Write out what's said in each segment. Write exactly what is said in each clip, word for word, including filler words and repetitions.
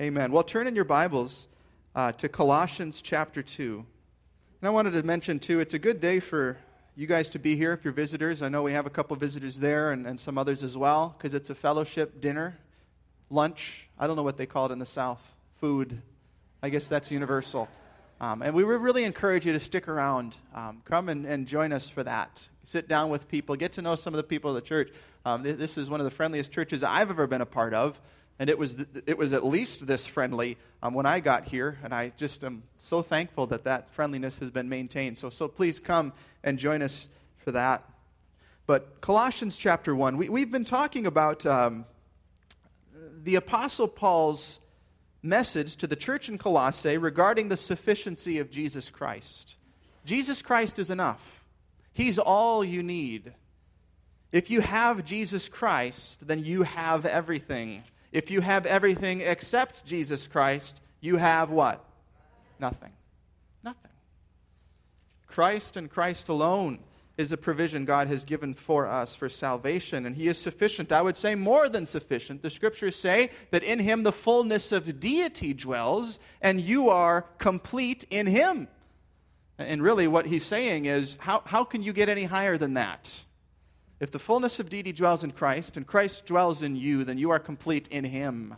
Amen. Well, turn in your Bibles uh, to Colossians chapter two. And I wanted to mention, too, it's a good day for you guys to be here if you're visitors. I know we have a couple visitors there and, and some others as well, because it's a fellowship dinner, lunch. I don't know what they call it in the South. Food. I guess that's universal. Um, and we would really encourage you to stick around. Um, come and, and join us for that. Sit down with people. Get to know some of the people of the church. Um, th- this is one of the friendliest churches I've ever been a part of. And it was th- it was at least this friendly um, when I got here. And I just am so thankful that that friendliness has been maintained. So, so please come and join us for that. But Colossians chapter one, we, we've been talking about um, the Apostle Paul's message to the church in Colossae regarding the sufficiency of Jesus Christ. Jesus Christ is enough. He's all you need. If you have Jesus Christ, then you have everything. If you have everything except Jesus Christ, you have what? Nothing. Nothing. Christ and Christ alone is a provision God has given for us for salvation, and He is sufficient. I would say more than sufficient. The Scriptures say that in Him the fullness of deity dwells, and you are complete in Him. And really what He's saying is, how, how can you get any higher than that? If the fullness of deity dwells in Christ, and Christ dwells in you, then you are complete in Him.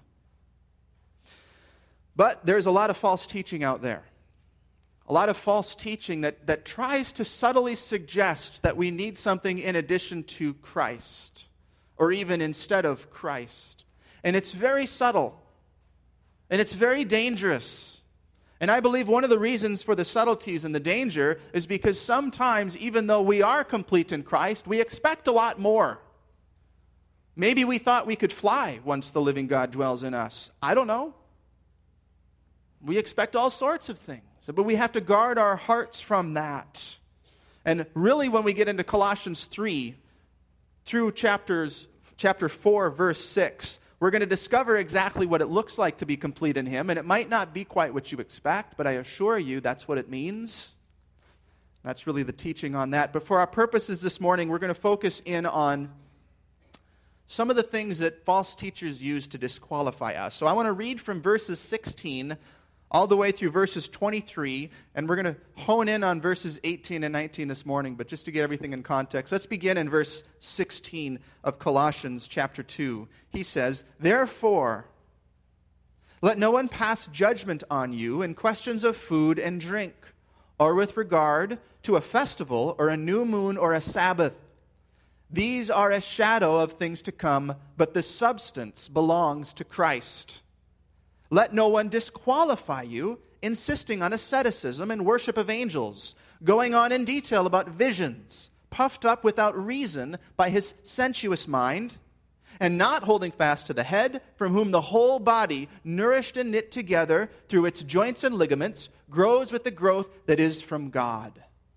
But there's a lot of false teaching out there. A lot of false teaching that, that tries to subtly suggest that we need something in addition to Christ, or even instead of Christ. And it's very subtle, and it's very dangerous. And I believe one of the reasons for the subtleties and the danger is because sometimes, even though we are complete in Christ, we expect a lot more. Maybe we thought we could fly once the living God dwells in us. I don't know. We expect all sorts of things. But we have to guard our hearts from that. And really, when we get into Colossians three, through chapters, chapter four, verse six, we're going to discover exactly what it looks like to be complete in Him. And it might not be quite what you expect, but I assure you that's what it means. That's really the teaching on that. But for our purposes this morning, we're going to focus in on some of the things that false teachers use to disqualify us. So I want to read from verses sixteen all the way through verses twenty-three, and we're going to hone in on verses eighteen and nineteen this morning, but just to get everything in context, let's begin in verse sixteen of Colossians chapter two. He says, "Therefore, let no one pass judgment on you in questions of food and drink, or with regard to a festival, or a new moon, or a Sabbath. These are a shadow of things to come, but the substance belongs to Christ. Let no one disqualify you, insisting on asceticism and worship of angels, going on in detail about visions, puffed up without reason by his sensuous mind, and not holding fast to the head, from whom the whole body, nourished and knit together through its joints and ligaments, grows with the growth that is from God.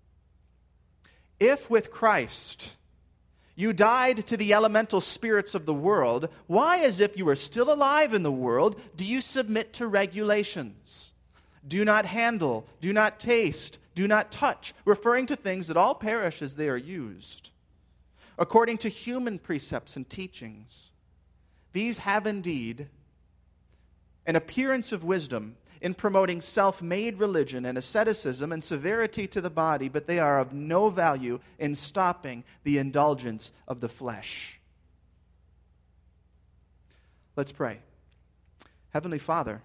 If with Christ you died to the elemental spirits of the world, why, as if you were still alive in the world, do you submit to regulations? Do not handle, do not taste, do not touch, referring to things that all perish as they are used, according to human precepts and teachings. These have indeed an appearance of wisdom in promoting self-made religion and asceticism and severity to the body, but they are of no value in stopping the indulgence of the flesh." Let's pray. Heavenly Father,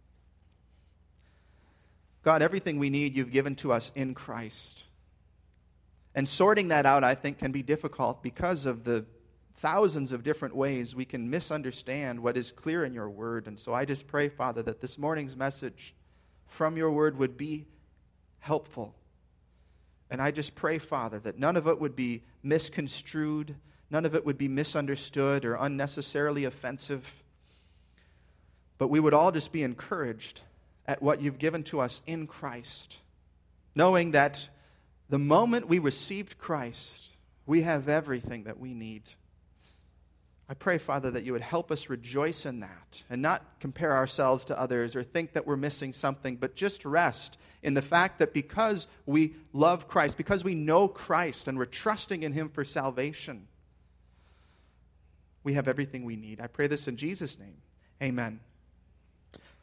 God, everything we need you've given to us in Christ. And sorting that out, I think, can be difficult because of the thousands of different ways we can misunderstand what is clear in your word. And so I just pray, Father, that this morning's message from your word would be helpful. And I just pray, Father, that none of it would be misconstrued, none of it would be misunderstood or unnecessarily offensive, but we would all just be encouraged at what you've given to us in Christ, knowing that the moment we received Christ, we have everything that we need. I pray, Father, that you would help us rejoice in that and not compare ourselves to others or think that we're missing something, but just rest in the fact that because we love Christ, because we know Christ and we're trusting in Him for salvation, we have everything we need. I pray this in Jesus' name. Amen.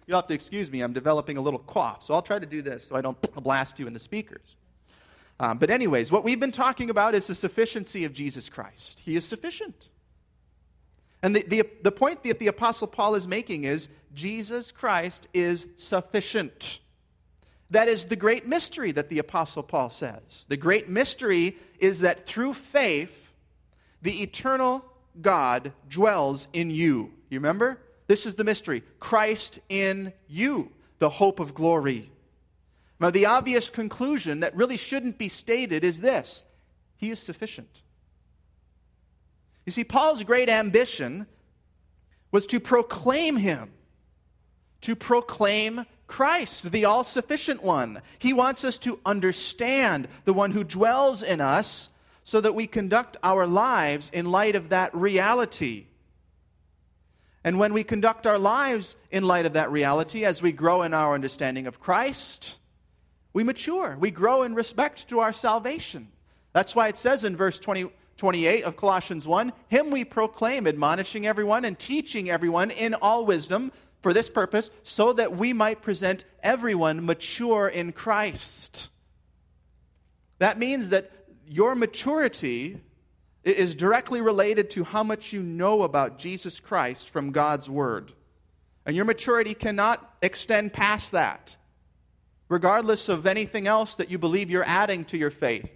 You'll have to excuse me, I'm developing a little cough, so I'll try to do this so I don't blast you in the speakers. Um, but anyways, what we've been talking about is the sufficiency of Jesus Christ. He is sufficient. And the, the, the point that the Apostle Paul is making is Jesus Christ is sufficient. That is the great mystery that the Apostle Paul says. The great mystery is that through faith, the eternal God dwells in you. You remember? This is the mystery. Christ in you, the hope of glory. Now, the obvious conclusion that really shouldn't be stated is this: He is sufficient. You see, Paul's great ambition was to proclaim Him, to proclaim Christ, the all-sufficient one. He wants us to understand the one who dwells in us so that we conduct our lives in light of that reality. And when we conduct our lives in light of that reality, as we grow in our understanding of Christ, we mature. We grow in respect to our salvation. That's why it says in verse twenty, twenty-eight of Colossians one, Him we proclaim, admonishing everyone and teaching everyone in all wisdom for this purpose, so that we might present everyone mature in Christ. That means that your maturity is directly related to how much you know about Jesus Christ from God's Word. And your maturity cannot extend past that, regardless of anything else that you believe you're adding to your faith.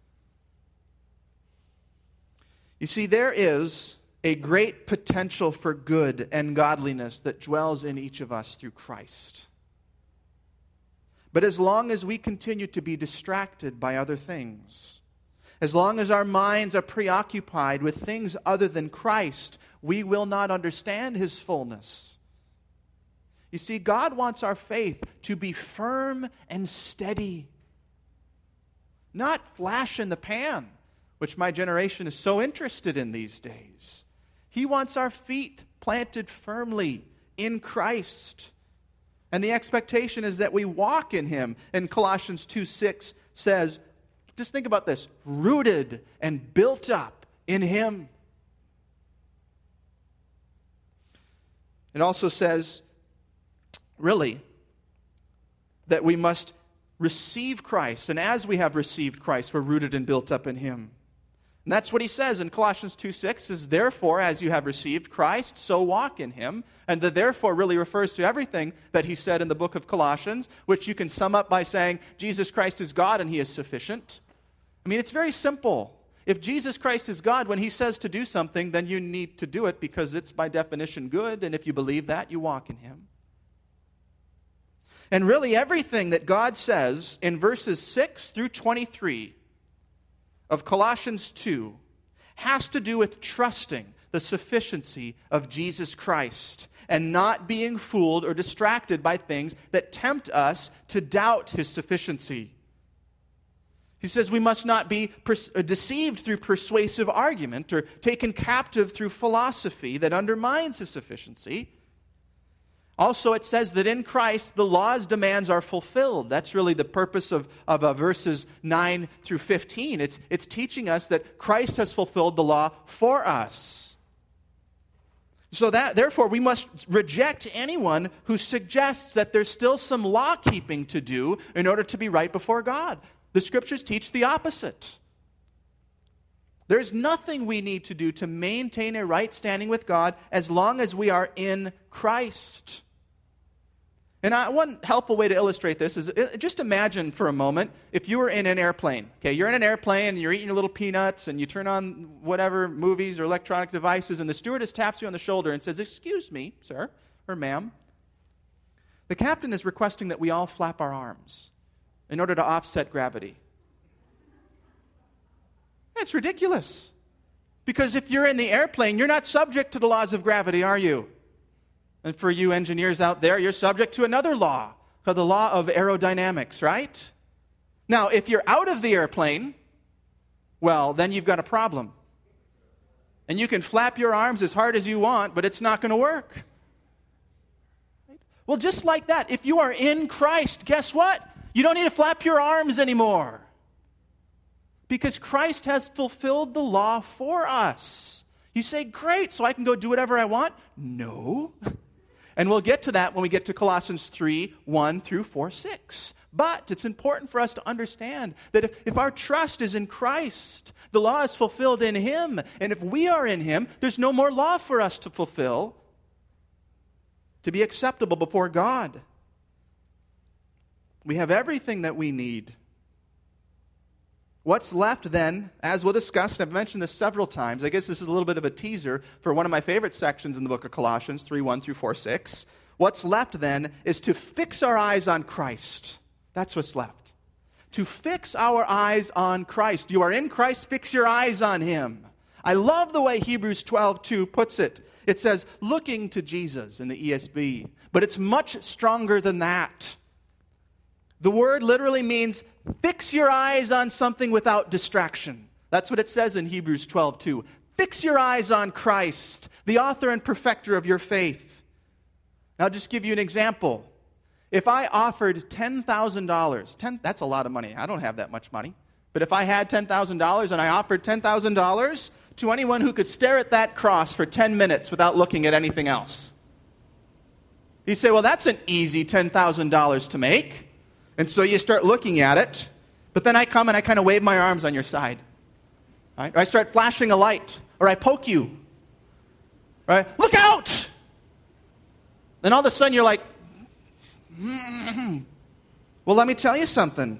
You see, there is a great potential for good and godliness that dwells in each of us through Christ. But as long as we continue to be distracted by other things, as long as our minds are preoccupied with things other than Christ, we will not understand His fullness. You see, God wants our faith to be firm and steady, not flash in the pan, which my generation is so interested in these days. He wants our feet planted firmly in Christ. And the expectation is that we walk in Him. And Colossians two six says, just think about this, rooted and built up in Him. It also says, really, that we must receive Christ. And as we have received Christ, we're rooted and built up in Him. And that's what he says in Colossians two six, is therefore, as you have received Christ, so walk in Him. And the therefore really refers to everything that he said in the book of Colossians, which you can sum up by saying, Jesus Christ is God and He is sufficient. I mean, it's very simple. If Jesus Christ is God, when He says to do something, then you need to do it because it's by definition good. And if you believe that, you walk in Him. And really everything that God says in verses six through twenty-three of Colossians two has to do with trusting the sufficiency of Jesus Christ and not being fooled or distracted by things that tempt us to doubt His sufficiency. He says we must not be pers- deceived through persuasive argument or taken captive through philosophy that undermines His sufficiency. Also, it says that in Christ, the law's demands are fulfilled. That's really the purpose of, of uh, verses nine through fifteen. It's, it's teaching us that Christ has fulfilled the law for us. So that, therefore, we must reject anyone who suggests that there's still some law-keeping to do in order to be right before God. The Scriptures teach the opposite. There's nothing we need to do to maintain a right standing with God as long as we are in Christ. And I, one helpful way to illustrate this is just imagine for a moment if you were in an airplane. Okay, you're in an airplane and you're eating your little peanuts and you turn on whatever movies or electronic devices and the stewardess taps you on the shoulder and says, "Excuse me, sir," or "ma'am. The captain is requesting that we all flap our arms in order to offset gravity." That's ridiculous. Because if you're in the airplane, you're not subject to the laws of gravity, are you? And for you engineers out there, you're subject to another law, called the law of aerodynamics, right? Now, if you're out of the airplane, well, then you've got a problem. And you can flap your arms as hard as you want, but it's not going to work. Well, just like that, if you are in Christ, guess what? You don't need to flap your arms anymore. Because Christ has fulfilled the law for us. You say, great, so I can go do whatever I want? No. And we'll get to that when we get to Colossians three, one through four, six. But it's important for us to understand that if, if our trust is in Christ, the law is fulfilled in Him. And if we are in Him, there's no more law for us to fulfill to be acceptable before God. We have everything that we need. What's left then, as we'll discuss, and I've mentioned this several times, I guess this is a little bit of a teaser for one of my favorite sections in the book of Colossians, three, one through four, six. What's left then is to fix our eyes on Christ. That's what's left. To fix our eyes on Christ. You are in Christ, fix your eyes on Him. I love the way Hebrews twelve two puts it. It says, looking to Jesus in the E S V. But it's much stronger than that. The word literally means fix your eyes on something without distraction. That's what it says in Hebrews twelve two. Fix your eyes on Christ, the author and perfecter of your faith. Now, I'll just give you an example. If I offered ten thousand dollars, ten, that's a lot of money. I don't have that much money. But if I had ten thousand dollars and I offered ten thousand dollars to anyone who could stare at that cross for ten minutes without looking at anything else, you say, well, that's an easy ten thousand dollars to make. And so you start looking at it, but then I come and I kind of wave my arms on your side. Right? Or I start flashing a light, or I poke you. Right? Look out! Then all of a sudden you're like, mm-hmm. Well, let me tell you something.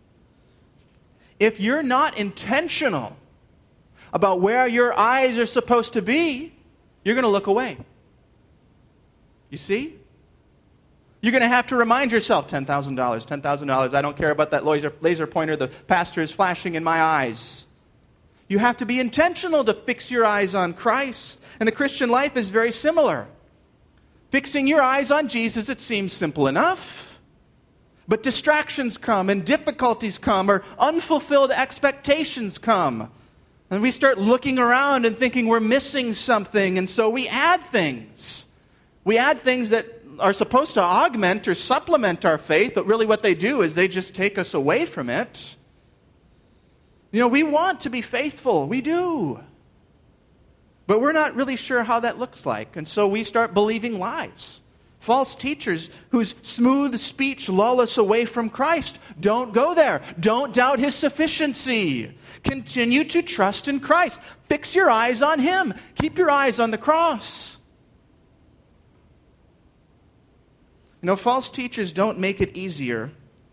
If you're not intentional about where your eyes are supposed to be, you're going to look away. You see? You're going to have to remind yourself, ten thousand dollars, ten thousand dollars, I don't care about that laser, laser pointer the pastor is flashing in my eyes. You have to be intentional to fix your eyes on Christ. And the Christian life is very similar. Fixing your eyes on Jesus, it seems simple enough. But distractions come, and difficulties come, or unfulfilled expectations come. And we start looking around and thinking we're missing something, and so we add things. We add things that are supposed to augment or supplement our faith, but really what they do is they just take us away from it. You know, we want to be faithful. We do. But we're not really sure how that looks like, and so we start believing lies. False teachers whose smooth speech lull us away from Christ. Don't go there. Don't doubt His sufficiency. Continue to trust in Christ. Fix your eyes on Him. Keep your eyes on the cross. You know, false teachers don't make it easier.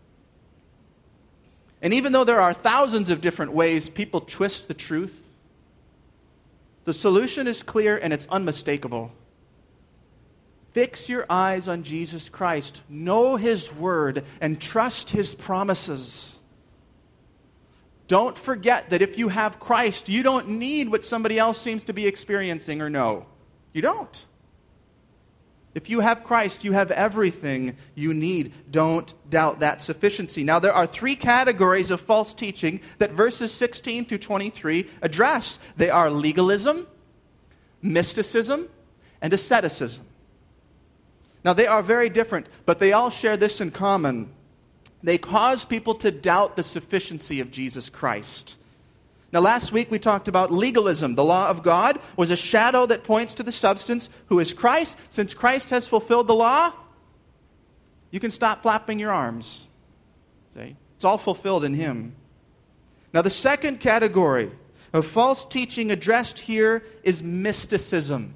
And even though there are thousands of different ways people twist the truth, the solution is clear and it's unmistakable. Fix your eyes on Jesus Christ. Know His word and trust His promises. Don't forget that if you have Christ, you don't need what somebody else seems to be experiencing or know. You don't. If you have Christ, you have everything you need. Don't doubt that sufficiency. Now, there are three categories of false teaching that verses sixteen through twenty-three address. They are legalism, mysticism, and asceticism. Now, they are very different, but they all share this in common. They cause people to doubt the sufficiency of Jesus Christ. Now, last week we talked about legalism. The law of God was a shadow that points to the substance, who is Christ. Since Christ has fulfilled the law, you can stop flapping your arms. See? It's all fulfilled in Him. Now, the second category of false teaching addressed here is mysticism.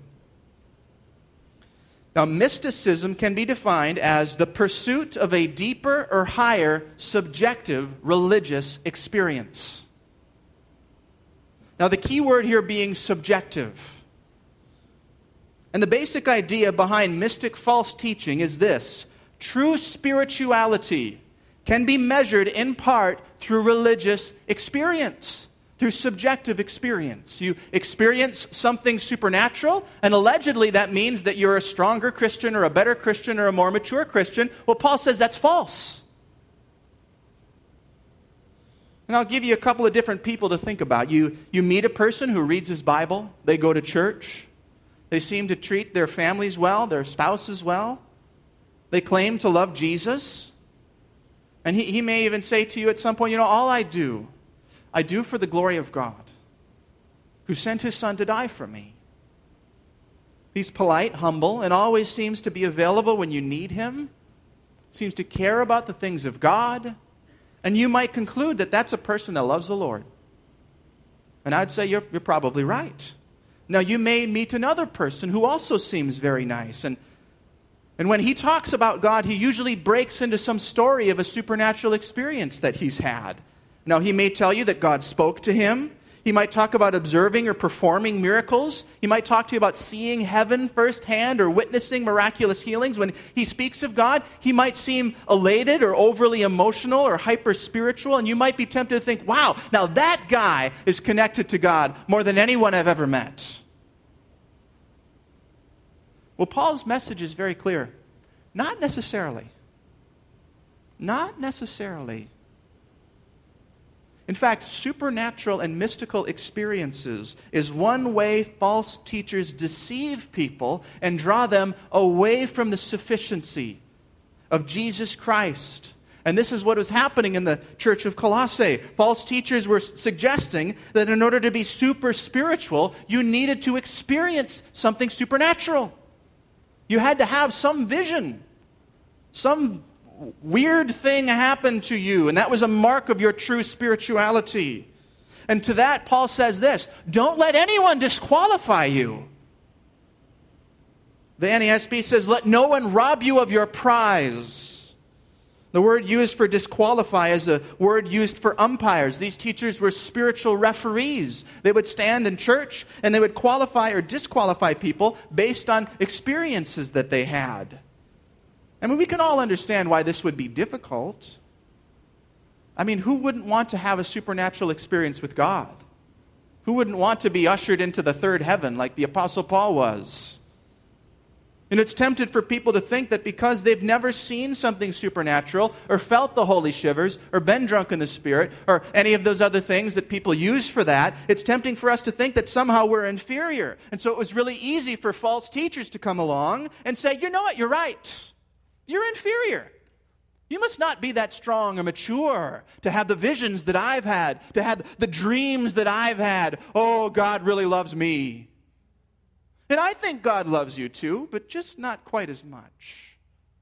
Now, mysticism can be defined as the pursuit of a deeper or higher subjective religious experience. Now, the key word here being subjective. And the basic idea behind mystic false teaching is this: true spirituality can be measured in part through religious experience, through subjective experience. You experience something supernatural, and allegedly that means that you're a stronger Christian or a better Christian or a more mature Christian. Well, Paul says that's false. And I'll give you a couple of different people to think about. You, you meet a person who reads his Bible. They go to church. They seem to treat their families well, their spouses well. They claim to love Jesus. And he, he may even say to you at some point, you know, all I do, I do for the glory of God, who sent His Son to die for me. He's polite, humble, and always seems to be available when you need him, seems to care about the things of God, and you might conclude that that's a person that loves the Lord. And I'd say you're, you're probably right. Now, you may meet another person who also seems very nice, and, and when he talks about God, he usually breaks into some story of a supernatural experience that he's had. Now, he may tell you that God spoke to him. He might talk about observing or performing miracles. He might talk to you about seeing heaven firsthand or witnessing miraculous healings. When he speaks of God, he might seem elated or overly emotional or hyper-spiritual, and you might be tempted to think, wow, now that guy is connected to God more than anyone I've ever met. Well, Paul's message is very clear. Not necessarily. Not necessarily. In fact, supernatural and mystical experiences is one way false teachers deceive people and draw them away from the sufficiency of Jesus Christ. And this is what was happening in the church of Colossae. False teachers were suggesting that in order to be super spiritual, you needed to experience something supernatural. You had to have some vision, some weird thing happened to you, and that was a mark of your true spirituality. And to that, Paul says this: don't let anyone disqualify you. The N A S B says, let no one rob you of your prize. The word used for disqualify is a word used for umpires. These teachers were spiritual referees. They would stand in church and they would qualify or disqualify people based on experiences that they had. I mean, we can all understand why this would be difficult. I mean, who wouldn't want to have a supernatural experience with God? Who wouldn't want to be ushered into the third heaven like the Apostle Paul was? And it's tempted for people to think that because they've never seen something supernatural or felt the holy shivers or been drunk in the Spirit or any of those other things that people use for that, it's tempting for us to think that somehow we're inferior. And so it was really easy for false teachers to come along and say, you know what, you're right. You're inferior. You must not be that strong or mature to have the visions that I've had, to have the dreams that I've had. Oh, God really loves me. And I think God loves you too, but just not quite as much.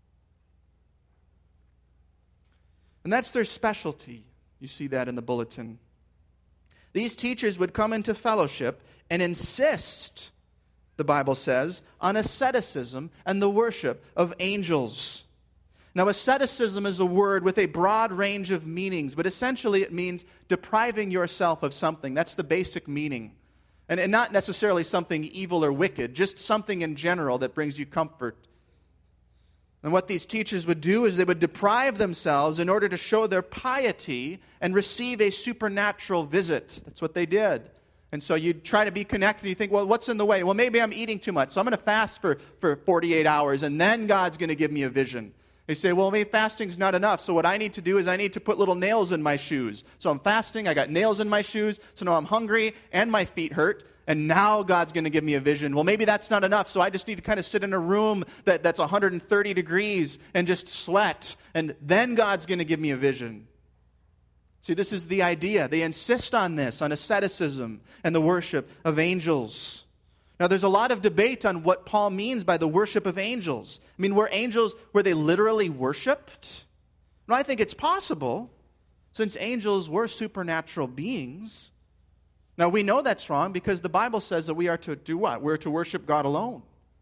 And that's their specialty. You see that in the bulletin. These teachers would come into fellowship and insist, the Bible says, on asceticism and the worship of angels. Now, asceticism is a word with a broad range of meanings, but essentially it means depriving yourself of something. That's the basic meaning. And, and not necessarily something evil or wicked, just something in general that brings you comfort. And what these teachers would do is they would deprive themselves in order to show their piety and receive a supernatural visit. That's what they did. And so you try to be connected. You think, well, what's in the way? Well, maybe I'm eating too much, so I'm going to fast for, for forty-eight hours, and then God's going to give me a vision. They say, well, maybe fasting's not enough, so what I need to do is I need to put little nails in my shoes. So I'm fasting, I got nails in my shoes, so now I'm hungry, and my feet hurt, and now God's going to give me a vision. Well, maybe that's not enough, so I just need to kind of sit in a room that, that's one hundred thirty degrees and just sweat, and then God's going to give me a vision. See, this is the idea. They insist on this, on asceticism and the worship of angels. Now, there's a lot of debate on what Paul means by the worship of angels. I mean, were angels, were they literally worshipped? Well, I think it's possible, since angels were supernatural beings. Now, we know that's wrong because the Bible says that we are to do what? We're to worship God alone.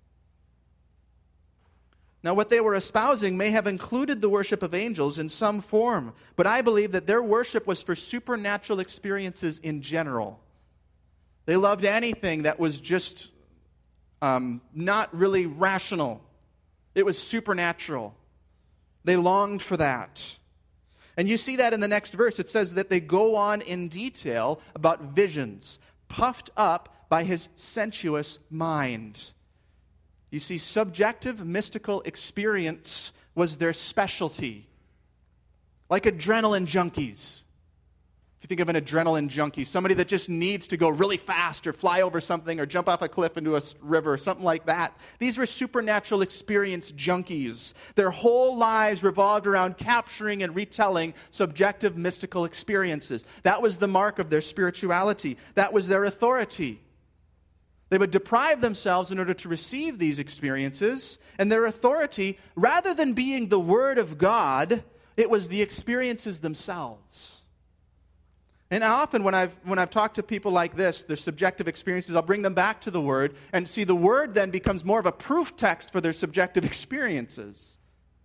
Now, what they were espousing may have included the worship of angels in some form, but I believe that their worship was for supernatural experiences in general. They loved anything that was just um, not really rational. It was supernatural. They longed for that. And you see that in the next verse. It says that they go on in detail about visions, puffed up by his sensuous mind. You see, subjective mystical experience was their specialty. Like adrenaline junkies. If you think of an adrenaline junkie, somebody that just needs to go really fast or fly over something or jump off a cliff into a river or something like that. These were supernatural experience junkies. Their whole lives revolved around capturing and retelling subjective mystical experiences. That was the mark of their spirituality. That was their authority. They would deprive themselves in order to receive these experiences, and their authority, rather than being the Word of God, it was the experiences themselves. And often when I've, when I've talked to people like this, their subjective experiences, I'll bring them back to the Word, and see the Word then becomes more of a proof text for their subjective experiences.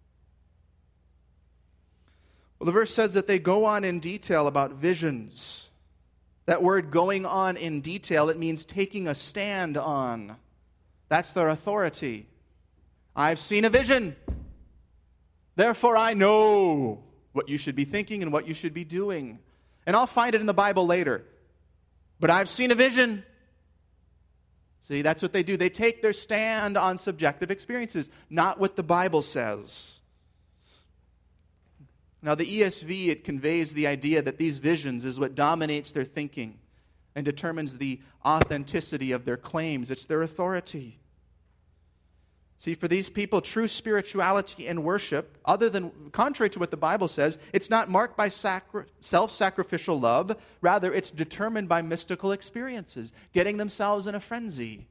Well, the verse says that they go on in detail about visions. That word going on in detail, it means taking a stand on. That's their authority. I've seen a vision. Therefore I know what you should be thinking and what you should be doing. And I'll find it in the Bible later. But I've seen a vision. See, that's what they do. They take their stand on subjective experiences, not what the Bible says. Now, the E S V, it conveys the idea that these visions is what dominates their thinking and determines the authenticity of their claims. It's their authority. See, for these people, true spirituality and worship, other than, contrary to what the Bible says, it's not marked by sacri- self-sacrificial love. Rather, it's determined by mystical experiences, getting themselves in a frenzy.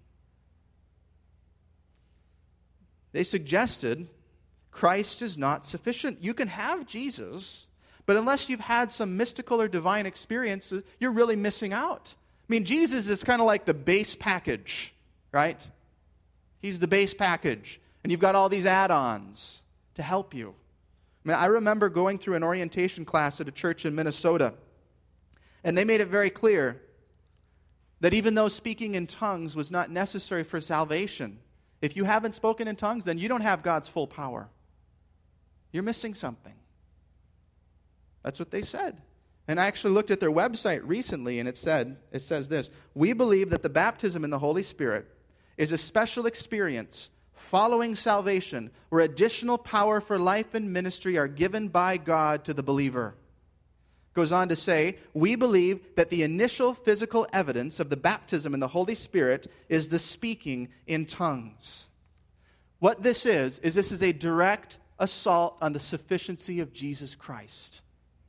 They suggested Christ is not sufficient. You can have Jesus, but unless you've had some mystical or divine experiences, you're really missing out. I mean, Jesus is kind of like the base package, right? He's the base package, and you've got all these add-ons to help you. I mean, I remember going through an orientation class at a church in Minnesota, and they made it very clear that even though speaking in tongues was not necessary for salvation, if you haven't spoken in tongues, then you don't have God's full power. You're missing something. That's what they said. And I actually looked at their website recently, and it said, it says this: we believe that the baptism in the Holy Spirit is a special experience following salvation where additional power for life and ministry are given by God to the believer. Goes on to say, we believe that the initial physical evidence of the baptism in the Holy Spirit is the speaking in tongues. What this is, is this is a direct assault on the sufficiency of Jesus Christ.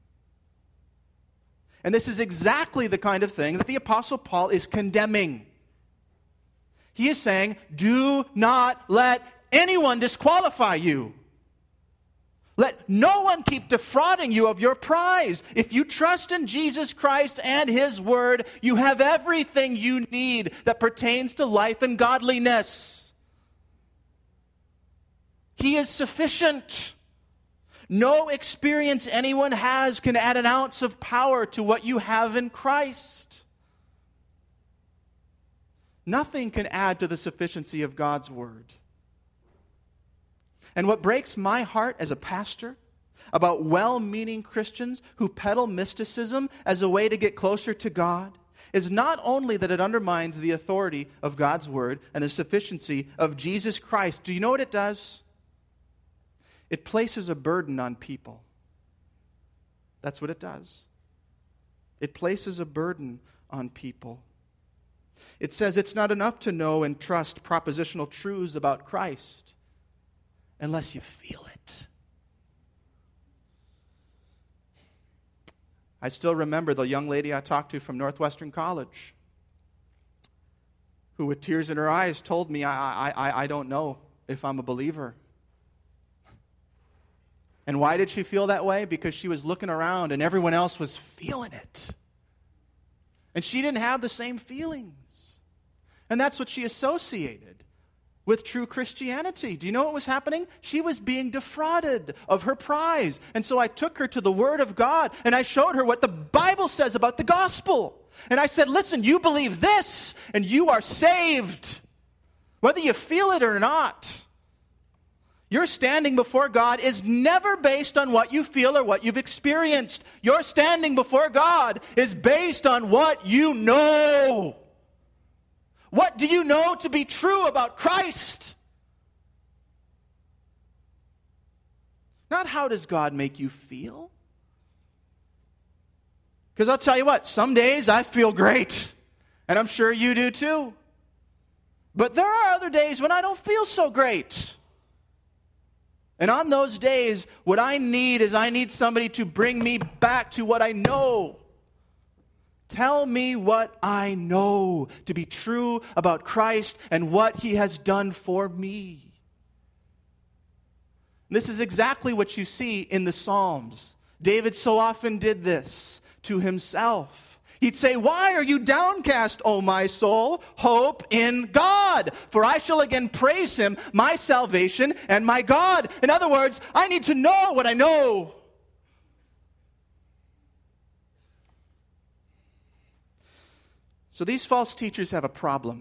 And this is exactly the kind of thing that the Apostle Paul is condemning. He is saying, do not let anyone disqualify you. Let no one keep defrauding you of your prize. If you trust in Jesus Christ and His Word, you have everything you need that pertains to life and godliness. He is sufficient. No experience anyone has can add an ounce of power to what you have in Christ. Nothing can add to the sufficiency of God's Word. And what breaks my heart as a pastor about well-meaning Christians who peddle mysticism as a way to get closer to God is not only that it undermines the authority of God's Word and the sufficiency of Jesus Christ. Do you know what it does? It places a burden on people. That's what it does. It places a burden on people. It says it's not enough to know and trust propositional truths about Christ unless you feel it. I still remember the young lady I talked to from Northwestern College who, with tears in her eyes, told me, I, I, I don't know if I'm a believer. And why did she feel that way? Because she was looking around and everyone else was feeling it. And she didn't have the same feelings. And that's what she associated with true Christianity. Do you know what was happening? She was being defrauded of her prize. And so I took her to the Word of God and I showed her what the Bible says about the gospel. And I said, listen, you believe this and you are saved. Whether you feel it or not. Your standing before God is never based on what you feel or what you've experienced. Your standing before God is based on what you know. What do you know to be true about Christ? Not how does God make you feel? Because I'll tell you what, some days I feel great. And I'm sure you do too. But there are other days when I don't feel so great. And on those days, what I need is I need somebody to bring me back to what I know. Tell me what I know to be true about Christ and what he has done for me. This is exactly what you see in the Psalms. David so often did this to himself. He'd say, "Why are you downcast, O my soul? Hope in God, for I shall again praise him, my salvation and my God." In other words, I need to know what I know. So these false teachers have a problem.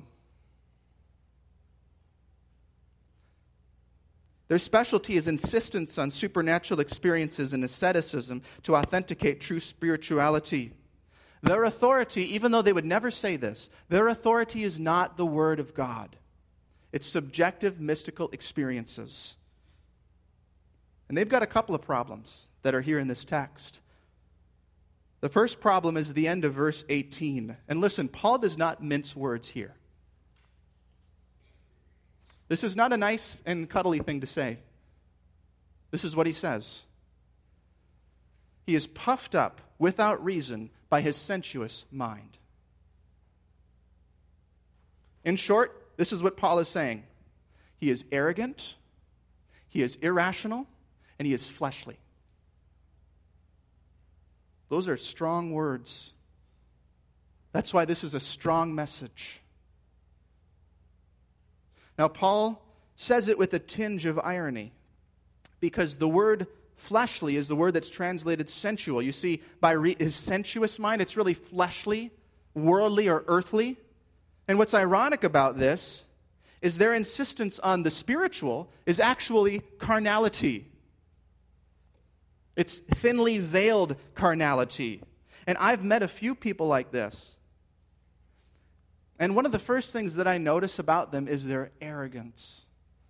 Their specialty is insistence on supernatural experiences and asceticism to authenticate true spirituality. Their authority, even though they would never say this, their authority is not the Word of God. It's subjective, mystical experiences. And they've got a couple of problems that are here in this text. The first problem is the end of verse eighteen. And listen, Paul does not mince words here. This is not a nice and cuddly thing to say. This is what he says. He is puffed up without reason by his sensuous mind. In short, this is what Paul is saying. He is arrogant, he is irrational, and he is fleshly. Those are strong words. That's why this is a strong message. Now, Paul says it with a tinge of irony, because the word fleshly is the word that's translated sensual. You see, by re- his sensuous mind, it's really fleshly, worldly, or earthly. And what's ironic about this is their insistence on the spiritual is actually carnality. It's thinly veiled carnality. And I've met a few people like this. And one of the first things that I notice about them is their arrogance.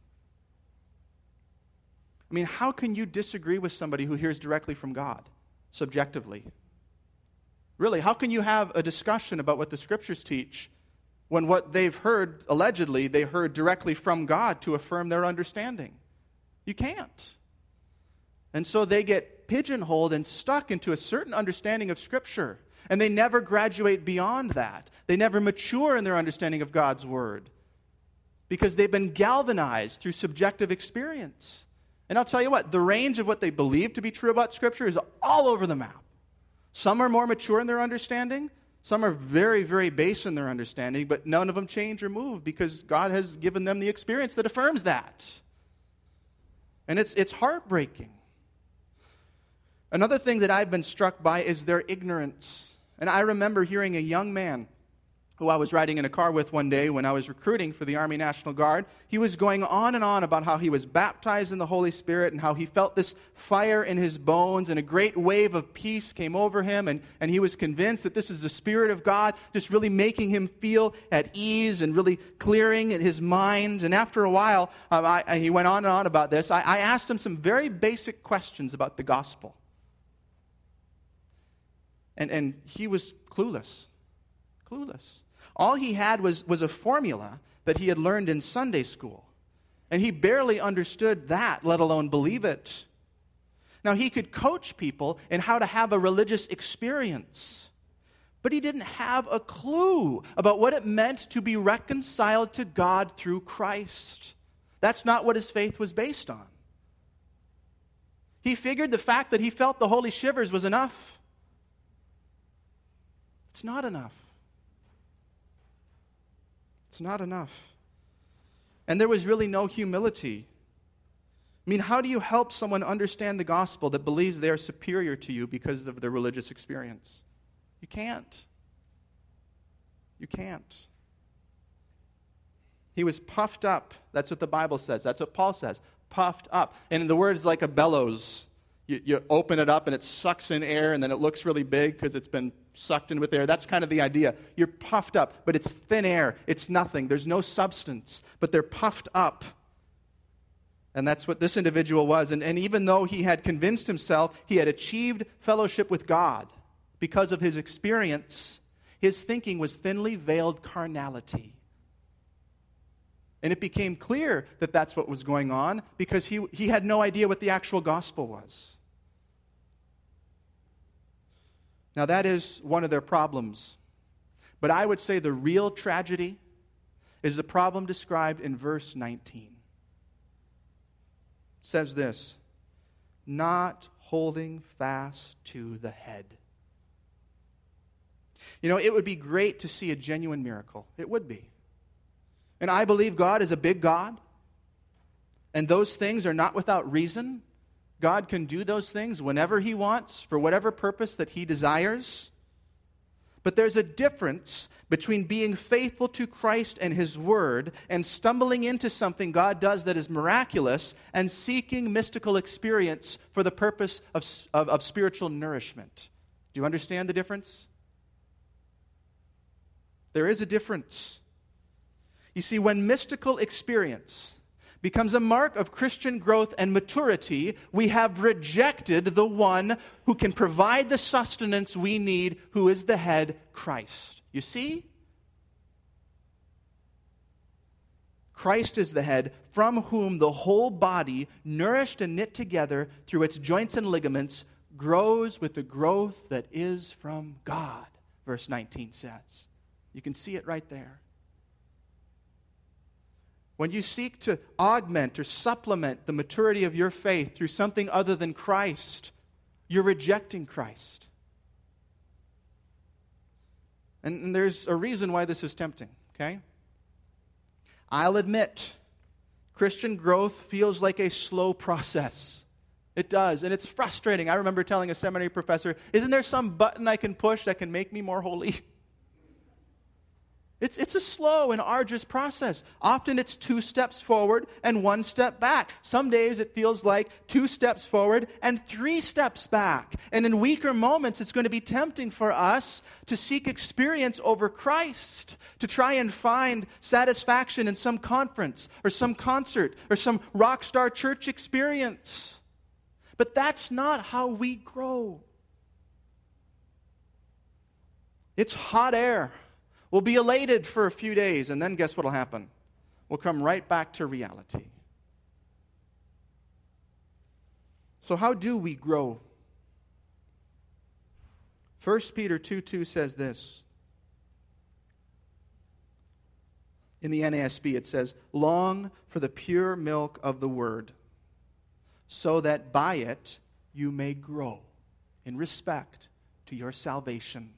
I mean, how can you disagree with somebody who hears directly from God, subjectively? Really, how can you have a discussion about what the Scriptures teach when what they've heard, allegedly, they heard directly from God to affirm their understanding? You can't. And so they get pigeonholed and stuck into a certain understanding of Scripture. And they never graduate beyond that. They never mature in their understanding of God's Word, because they've been galvanized through subjective experience. And I'll tell you what, the range of what they believe to be true about Scripture is all over the map. Some are more mature in their understanding. Some are very, very base in their understanding, but none of them change or move because God has given them the experience that affirms that. And it's, it's heartbreaking. Another thing that I've been struck by is their ignorance. And I remember hearing a young man who I was riding in a car with one day when I was recruiting for the Army National Guard. He was going on and on about how he was baptized in the Holy Spirit and how he felt this fire in his bones and a great wave of peace came over him, and, and he was convinced that this is the Spirit of God just really making him feel at ease and really clearing his mind. And after a while, um, I, I, he went on and on about this. I, I asked him some very basic questions about the gospel. And, and he was clueless. Clueless. All he had was, was a formula that he had learned in Sunday school. And he barely understood that, let alone believe it. Now, he could coach people in how to have a religious experience, but he didn't have a clue about what it meant to be reconciled to God through Christ. That's not what his faith was based on. He figured the fact that he felt the holy shivers was enough. It's not enough. It's not enough. And there was really no humility. I mean, how do you help someone understand the gospel that believes they are superior to you because of their religious experience? You can't. You can't. He was puffed up. That's what the Bible says. That's what Paul says. Puffed up. And the word is like a bellows. You, you open it up and it sucks in air, and then it looks really big because it's been sucked in with air. That's kind of the idea. You're puffed up, but it's thin air. It's nothing. There's no substance, but they're puffed up. And that's what this individual was. And, and even though he had convinced himself he had achieved fellowship with God because of his experience, his thinking was thinly veiled carnality. And it became clear that that's what was going on because he, he had no idea what the actual gospel was. Now, that is one of their problems. But I would say the real tragedy is the problem described in verse nineteen. It says this, not holding fast to the head. You know, it would be great to see a genuine miracle. It would be. And I believe God is a big God. And those things are not without reason. God can do those things whenever He wants, for whatever purpose that He desires. But there's a difference between being faithful to Christ and His Word and stumbling into something God does that is miraculous and seeking mystical experience for the purpose of, of, of spiritual nourishment. Do you understand the difference? There is a difference. You see, when mystical experience becomes a mark of Christian growth and maturity, we have rejected the one who can provide the sustenance we need, who is the head, Christ. You see? Christ is the head, from whom the whole body, nourished and knit together through its joints and ligaments, grows with the growth that is from God, verse nineteen says. You can see it right there. When you seek to augment or supplement the maturity of your faith through something other than Christ, you're rejecting Christ. And, and there's a reason why this is tempting, okay? I'll admit, Christian growth feels like a slow process. It does, and it's frustrating. I remember telling a seminary professor, isn't there some button I can push that can make me more holy? It's, it's a slow and arduous process. Often it's two steps forward and one step back. Some days it feels like two steps forward and three steps back. And in weaker moments, it's going to be tempting for us to seek experience over Christ, to try and find satisfaction in some conference or some concert or some rock star church experience. But that's not how we grow. It's hot air. We'll be elated for a few days, and then guess what will happen? We'll come right back to reality. So how do we grow? First Peter two two says this. In the N A S B it says, long for the pure milk of the word, so that by it you may grow in respect to your salvation.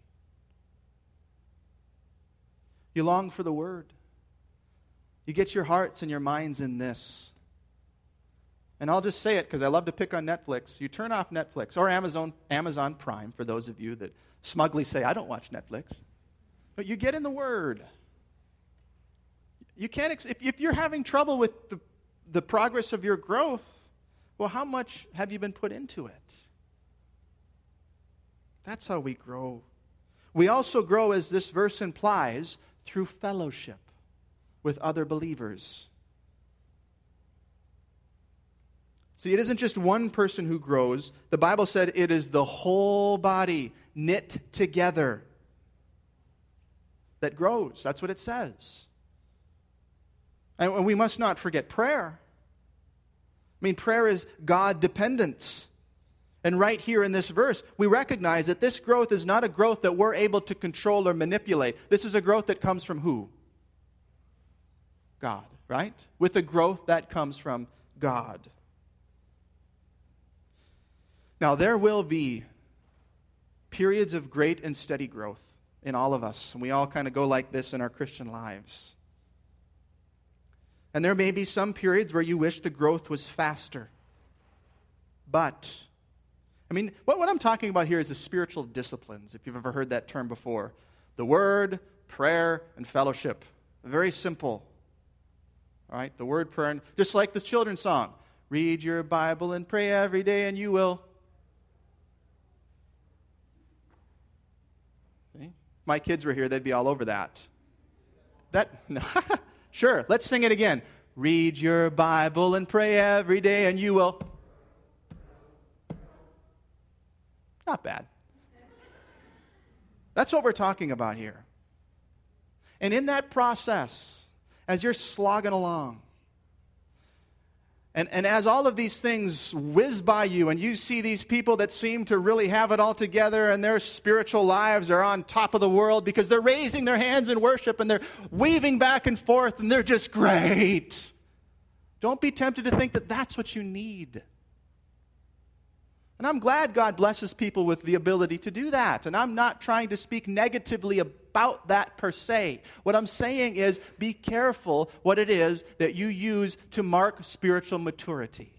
You long for the Word. You get your hearts and your minds in this. And I'll just say it because I love to pick on Netflix. You turn off Netflix or Amazon, Amazon Prime, for those of you that smugly say, I don't watch Netflix. But you get in the Word. You can't, ex- if, if you're having trouble with the, the progress of your growth, well, how much have you been put into it? That's how we grow. We also grow, as this verse implies, through fellowship with other believers. See, it isn't just one person who grows. The Bible said it is the whole body knit together that grows. That's what it says. And we must not forget prayer. I mean, prayer is God dependence. And right here in this verse, we recognize that this growth is not a growth that we're able to control or manipulate. This is a growth that comes from who? God, right? With the growth that comes from God. Now, there will be periods of great and steady growth in all of us. And we all kind of go like this in our Christian lives. And there may be some periods where you wish the growth was faster. But I mean, what, what I'm talking about here is the spiritual disciplines, if you've ever heard that term before. The Word, prayer, and fellowship. Very simple. All right, the Word, prayer, and just like this children's song. Read your Bible and pray every day and you will. Okay. If my kids were here, they'd be all over that. That, no. Sure, let's sing it again. Read your Bible and pray every day and you will. Not bad. That's what we're talking about here. And in that process, as you're slogging along, And, and as all of these things whiz by you and you see these people that seem to really have it all together and their spiritual lives are on top of the world because they're raising their hands in worship and they're waving back and forth and they're just great. Don't be tempted to think that that's what you need. And I'm glad God blesses people with the ability to do that. And I'm not trying to speak negatively about that per se. What I'm saying is be careful what it is that you use to mark spiritual maturity.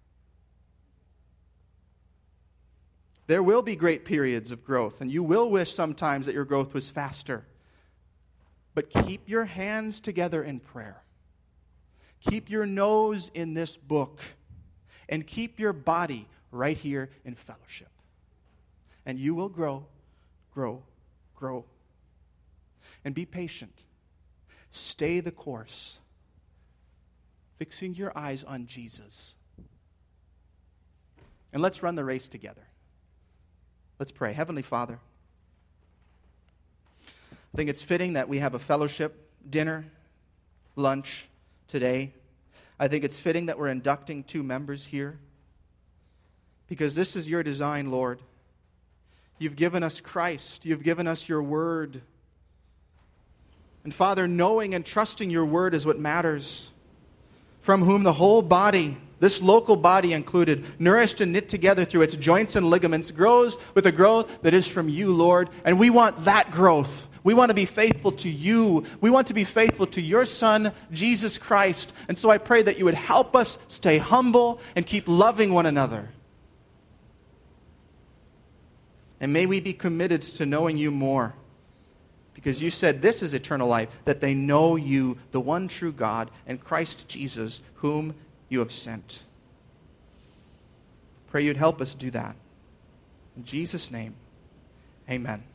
There will be great periods of growth, and you will wish sometimes that your growth was faster. But keep your hands together in prayer. Keep your nose in this book. And keep your body right here in fellowship. And you will grow, grow, grow. And be patient. Stay the course. Fixing your eyes on Jesus. And let's run the race together. Let's pray. Heavenly Father, I think it's fitting that we have a fellowship dinner, lunch today. I think it's fitting that we're inducting two members here. Because this is your design, Lord. You've given us Christ. You've given us your word. And Father, knowing and trusting your word is what matters. From whom the whole body, this local body included, nourished and knit together through its joints and ligaments, grows with a growth that is from you, Lord. And we want that growth. We want to be faithful to you. We want to be faithful to your Son, Jesus Christ. And so I pray that you would help us stay humble and keep loving one another. And may we be committed to knowing you more. Because you said this is eternal life, that they know you, the one true God, and Christ Jesus, whom you have sent. Pray you'd help us do that. In Jesus' name, amen.